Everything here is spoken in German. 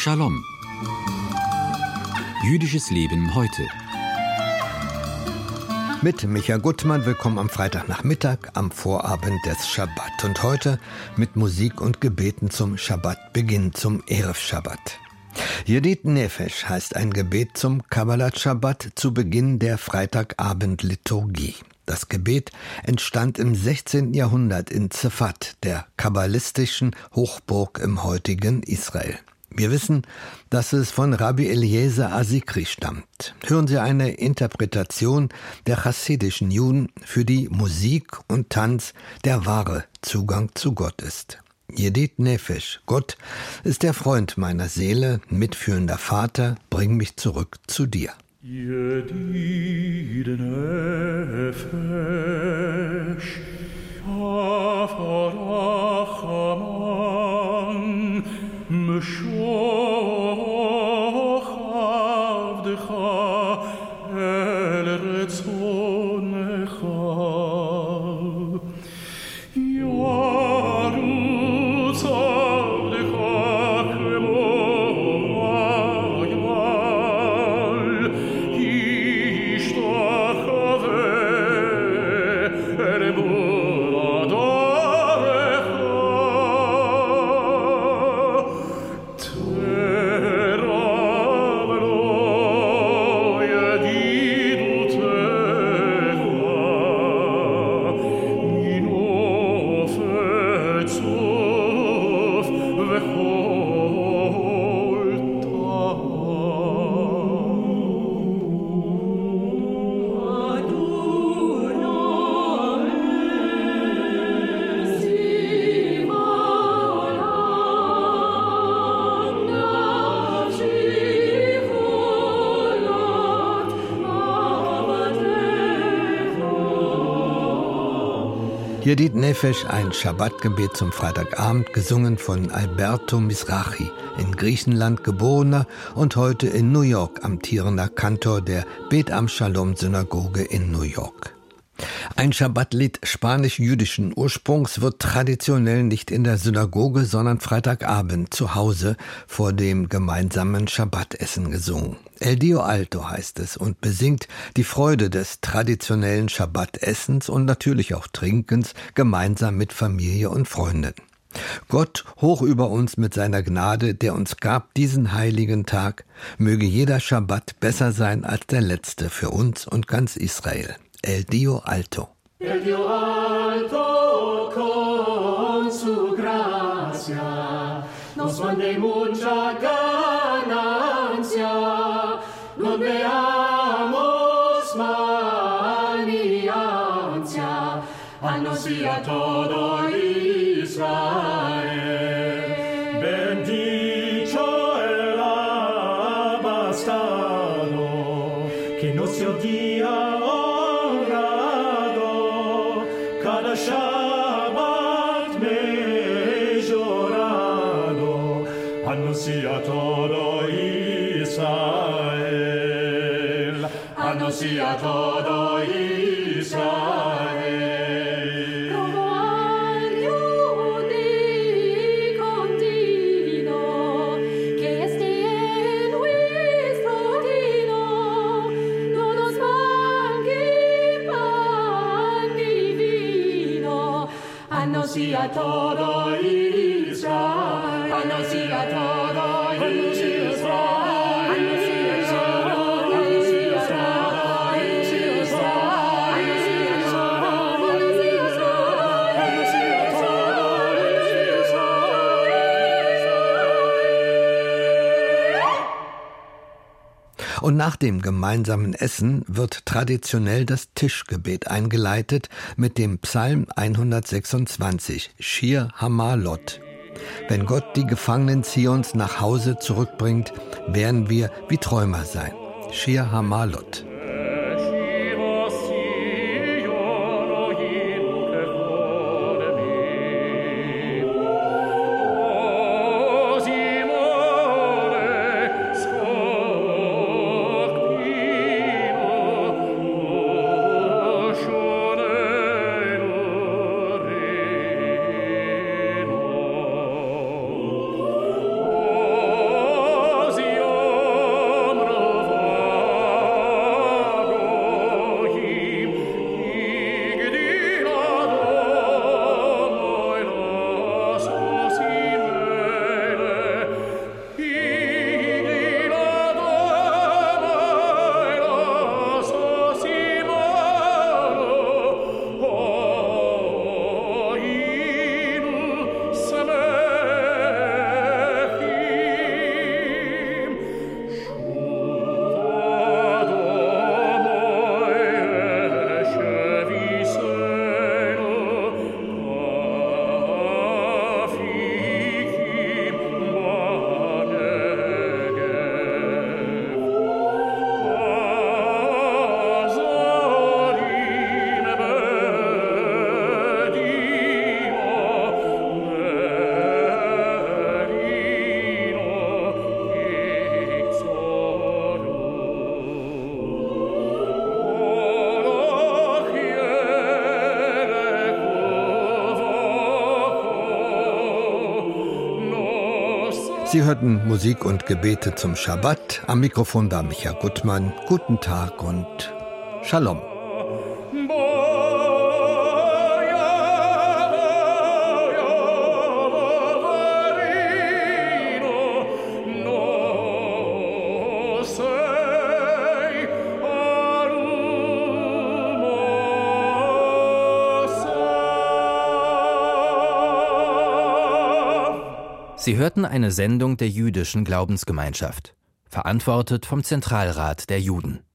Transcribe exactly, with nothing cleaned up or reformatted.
Shalom. Jüdisches Leben heute. Mit Micha Gutmann, willkommen am Freitagnachmittag, am Vorabend des Schabbat. Und heute mit Musik und Gebeten zum Schabbatbeginn, zum Erev Shabbat. Yedid Nefesh heißt ein Gebet zum Kabbalat Shabbat zu Beginn der Freitagabend-Liturgie. Das Gebet entstand im sechzehnten Jahrhundert in Zefat, der kabbalistischen Hochburg im heutigen Israel. Wir wissen, dass es von Rabbi Eliezer Asikri stammt. Hören Sie eine Interpretation der chassidischen Juden, für die Musik und Tanz der wahre Zugang zu Gott ist. Yedid Nefesh, Gott ist der Freund meiner Seele, mitfühlender Vater, bring mich zurück zu dir. Yedid Nefesh, Avarachman, Meshoch Avdecha, El Retzonecha. Yarutz Avdecha Kemo Ayal, Ishtachave El Muradarecha. Teravlo Yedidutecha, Minofet Sof Vechol Tah. Yedid Nefesh, ein Schabbatgebet zum Freitagabend, gesungen von Alberto Mizrahi, in Griechenland geborener und heute in New York amtierender Kantor der Bet Am Shalom Synagoge in New York. Ein Schabbatlied spanisch-jüdischen Ursprungs wird traditionell nicht in der Synagoge, sondern Freitagabend zu Hause vor dem gemeinsamen Schabbatessen gesungen. El Dio Alto heißt es und besingt die Freude des traditionellen Schabbatessens und natürlich auch Trinkens gemeinsam mit Familie und Freunden. Gott hoch über uns mit seiner Gnade, der uns gab diesen heiligen Tag, möge jeder Schabbat besser sein als der letzte für uns und ganz Israel. El Dio Alto. El Dio Alto, con su gracia, nos mande mucha ganancia, non veamos mal ni ansia, anuncia todo Israel. Bendito el abastado, que no se odia cada Shabbat mejorado, anuncia todo Israel, anuncia todo Israel. Como año de continuo, que esté en nuestro dino, no nos manque pan ni vino, anuncia todo Israel, anuncia todo Israel, anuncia todo Und nach dem gemeinsamen Essen wird traditionell das Tischgebet eingeleitet mit dem Psalm hundertsechsundzwanzig, Shir Hamalot. Wenn Gott die Gefangenen Zions nach Hause zurückbringt, werden wir wie Träumer sein. Shir Hamalot. Oh Sie hörten Musik und Gebete zum Schabbat. Am Mikrofon war Micha Gutmann. Guten Tag und Shalom. Sie hörten eine Sendung der Jüdischen Glaubensgemeinschaft, verantwortet vom Zentralrat der Juden.